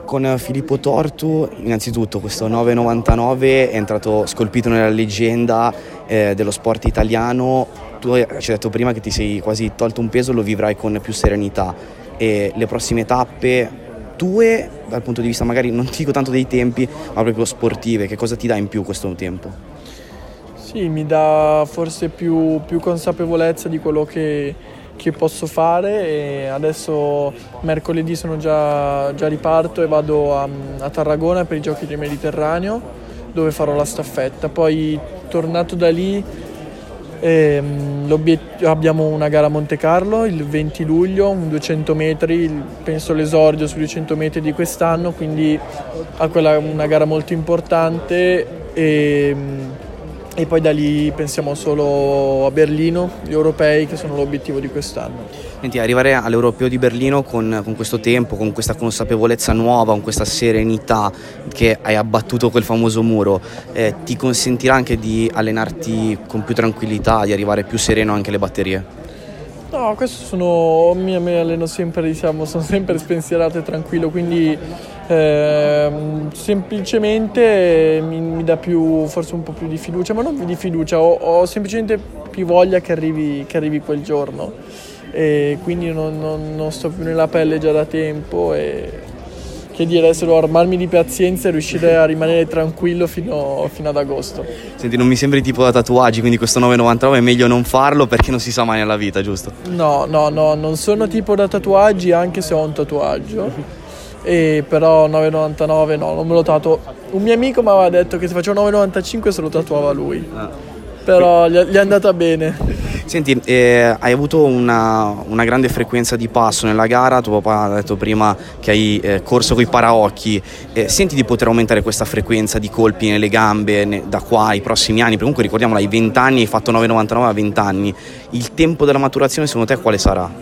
Con Filippo Tortu, innanzitutto questo 9,99 è entrato scolpito nella leggenda dello sport italiano. Tu ci hai detto prima che ti sei quasi tolto un peso, lo vivrai con più serenità. E le prossime tappe tue, dal punto di vista magari non dico tanto dei tempi, ma proprio sportive, che cosa ti dà in più questo tempo? Sì, mi dà forse più consapevolezza di quello che posso fare, e adesso mercoledì già riparto e vado a Tarragona per i Giochi del Mediterraneo, dove farò la staffetta. Poi tornato da lì abbiamo una gara a Monte Carlo il 20 luglio, un 200 metri, penso l'esordio sui 200 metri di quest'anno, quindi quella una gara molto importante, e poi da lì pensiamo solo a Berlino, gli europei, che sono l'obiettivo di quest'anno. Senti, arrivare all'Europeo di Berlino con questo tempo, con questa consapevolezza nuova, con questa serenità che hai abbattuto quel famoso muro, ti consentirà anche di allenarti con più tranquillità, di arrivare più sereno anche alle batterie? No, mi alleno sempre, sono sempre spensierato e tranquillo, quindi semplicemente mi dà forse un po' più di fiducia, ma non di fiducia, ho semplicemente più voglia che arrivi quel giorno, e quindi non sto più nella pelle già da tempo, e che dire, adesso devo armarmi di pazienza e riuscire a rimanere tranquillo fino ad agosto. Senti, non mi sembri tipo da tatuaggi, quindi questo 9,99 è meglio non farlo perché non si sa mai nella vita, giusto? No, non sono tipo da tatuaggi, anche se ho un tatuaggio. Però 9,99 no, non me lo tatuo. Un mio amico mi aveva detto che se facevo 9,95 se lo tatuava lui, però gli è andata bene. Senti, hai avuto una grande frequenza di passo nella gara, tuo papà ha detto prima che hai corso coi paraocchi, senti di poter aumentare questa frequenza di colpi nelle gambe da qua ai prossimi anni? Perché comunque ricordiamola, hai 20 anni, hai fatto 9,99 a 20 anni, il tempo della maturazione secondo te quale sarà?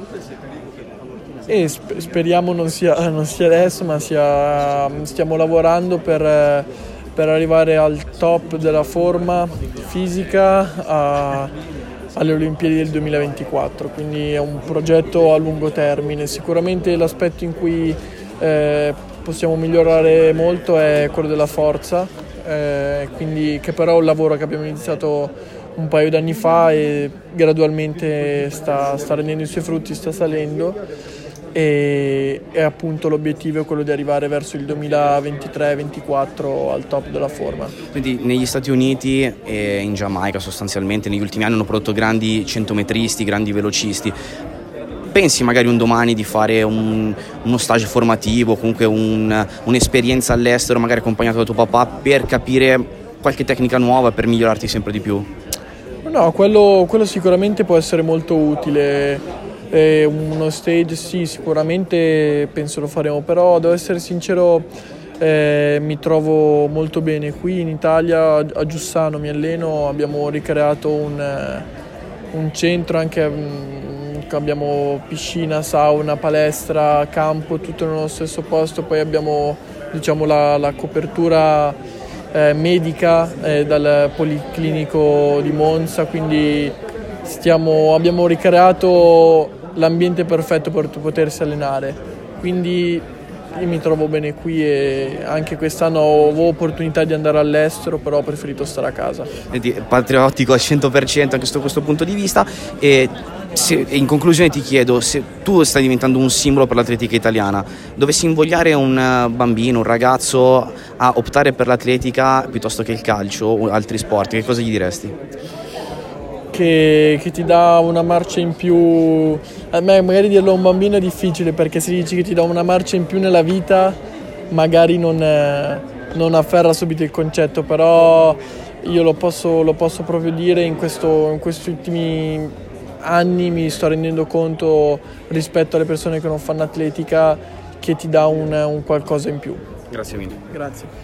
Speriamo non sia adesso, ma stiamo lavorando per arrivare al top della forma fisica alle Olimpiadi del 2024, quindi è un progetto a lungo termine. Sicuramente l'aspetto in cui possiamo migliorare molto è quello della forza, quindi, che però è un lavoro che abbiamo iniziato un paio d'anni fa e gradualmente sta rendendo i suoi frutti, sta salendo. E appunto l'obiettivo è quello di arrivare verso il 2023-24 al top della forma. Quindi negli Stati Uniti e in Giamaica sostanzialmente negli ultimi anni hanno prodotto grandi centometristi, grandi velocisti. Pensi magari un domani di fare uno stage formativo, comunque un'esperienza all'estero, magari accompagnato da tuo papà, per capire qualche tecnica nuova, per migliorarti sempre di più? No, quello sicuramente può essere molto utile. Uno stage sì, sicuramente penso lo faremo, però devo essere sincero, mi trovo molto bene qui in Italia, a Giussano mi alleno, abbiamo ricreato un centro, anche abbiamo piscina, sauna, palestra, campo, tutto nello stesso posto. Poi abbiamo, diciamo, la copertura medica dal Policlinico di Monza, quindi abbiamo ricreato l'ambiente perfetto per potersi allenare, quindi io mi trovo bene qui, e anche quest'anno avevo opportunità di andare all'estero, però ho preferito stare a casa. Patriottico al 100% anche su questo punto di vista, e in conclusione ti chiedo, se tu stai diventando un simbolo per l'atletica italiana, dovessi invogliare un bambino, un ragazzo a optare per l'atletica piuttosto che il calcio o altri sport, che cosa gli diresti? Che ti dà una marcia in più. A me magari dirlo a un bambino è difficile, perché se dici che ti dà una marcia in più nella vita magari non afferra subito il concetto, però io lo posso proprio dire. In questi ultimi anni mi sto rendendo conto, rispetto alle persone che non fanno atletica, che ti dà un qualcosa in più. Grazie mille. Grazie.